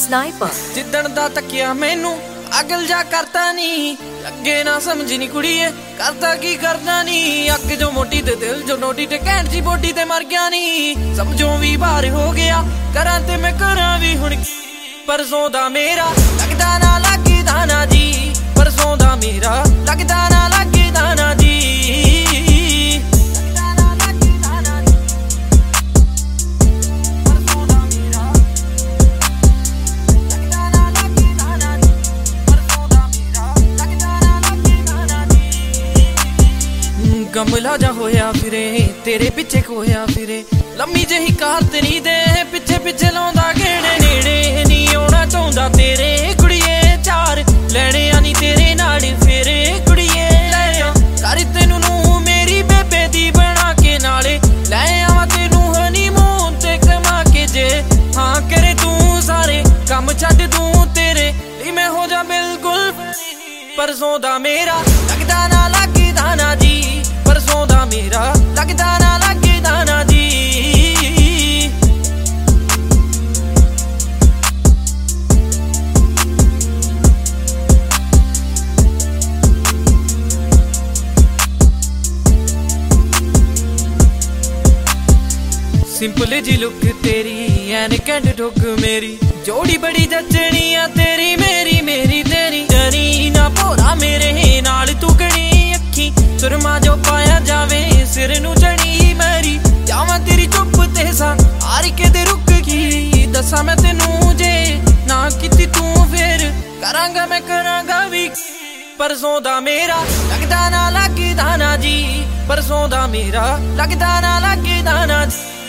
Sniper ਜਿੱਦਣ ਦਾ ਤੱਕਿਆ ਮੈਨੂੰ ਅਗਲ ਜਾ ਕਰਤਾ ਨੀ ਲੱਗੇ ਨਾ ਸਮਝ ਨੀ ਕੁੜੀਏ ਕਰਦਾ ਕੀ ਕਰਦਾ ਨੀ ਅੱਗ ਜੋ ਮੋਟੀ ਤੇ ਦਿਲ ਜੋ ਨੋਟੀ ਤੇ ਘੈਂਟ ਜੀ ਬੋਡੀ ਤੇ ਮਰ ਗਿਆ ਨੀ ਸਮਝੋਂ ਵੀ ਬਾਹਰ ਹੋ ਗਿਆ ਕਰਾਂ ਤੇ ਮੈਂ ਕਰਾਂ ਵੀ ਹੁਣ ਪਰਸੋਂ ਦਾ ਮੇਰਾ ਲੱਗਦਾ ਨਾ ਲੱਗਦਾ ਨਾ ਜੀ ਪਰਸੋਂ ਦਾ ਮੇਰਾ ਲੱਗਦਾ ਨਾ ਲੱਗਦਾ ਨਾ ਜੀ ਗਮਲਾ ਜਾ ਹੋਇਆ ਫਿਰੇ ਤੇਰੇ ਪਿੱਛੇ ਖੋਇਆ ਫਿਰੇ ਲੰਮੀ ਜਿਹੀ ਕਾਰ ਤੇਰੀ ਦੇ ਪਿੱਛੇ ਪਿੱਛੇ ਲਾਉਂਦਾ ਗੇੜੇ ਨੇੜੇ ਨੀ ਆਉਣਾ ਚਾਹੁੰਦਾ ਤੇਰੇ ਕੁੜੀਏ ਚਾਰ ਲੈਣੇ ਆ ਨੀ ਤੇਰੇ ਨਾਲ ਫੇਰੇ ਕੁੜੀਏ ਲੈ ਆ ਕਰ ਤੈਨੂੰ ਨੂੰ ਮੇਰੀ ਬੇਬੇ ਦੀ ਬਣਾ ਕੇ ਨਾਲੇ ਲੈ ਆਵਾਂ ਤੈਨੂੰ ਹਨੀਮੂਨ ਤੇ ਕਮਾ ਕੇ ਜੇ ਹਾਂ ਕਰੇ ਤੂੰ ਸਾਰੇ ਕੰਮ ਛੱਡ ਦੂੰ ਤੇਰੇ ਲਈ ਮੈਂ ਹੋ ਜਾ ਬਿਲਕੁਲ ਪਰਸੋਂ ਦਾ ਮੇਰਾ ਲੱਗਦਾ ਨਾ ਲੱਗਦਾ ਨਾ ਜੀ ਪਰਸੋਂ ਦਾ ਮੇਰਾ ਲੱਗਦਾ ਨਾ ਲੱਗਦਾ ਨਾ ਜੀ ਸਿੰਪਲ ਜੀ ਲੁੱਕ ਤੇਰੀ ਐਨ ਕੈਂਡ ਠੁੱਕ ਮੇਰੀ ਜੋੜੀ ਬੜੀ ਜੱਚਣੀ ਆ ਤੇਰੀ ਮੇਰੀ ਮੇਰੀ ਤੇਰੀ ਡਰੀ ਨਾ ਭੋਰਾ ਮੇਰੇ ਨਾਲ ਤੂੰ ਗਣੀ ਅੱਖੀ ਸੁਰਮਾ ਜੋ ਪਾਇਆ ਜਾਵੇ ਸਿਰ ਨੂੰ ਚੜੀ ਮੇਰੀ ਜਾਵਾਂ ਤੇਰੀ ਚੁੱਪ ਤੇ ਸਾਂ ਹਾਰ ਕੇ ਤੇ ਰੁਕ ਗਈ ਦੱਸਾਂ ਮੈਂ ਤੈਨੂੰ ਜੇ ਨਾ ਕੀਤੀ ਤੂੰ ਫੇਰ ਕਰਾਂਗਾ ਮੈਂ ਕਰਾਂਗਾ ਵੀ ਪਰਸੋਂ ਦਾ ਮੇਰਾ ਲੱਗਦਾ ਨਾ ਲੱਗਦਾ ਨਾ ਜੀ ਪਰਸੋਂ ਦਾ ਮੇਰਾ ਲੱਗਦਾ ਨਾ ਲੱਗਦਾ ਨਾ ਜੀ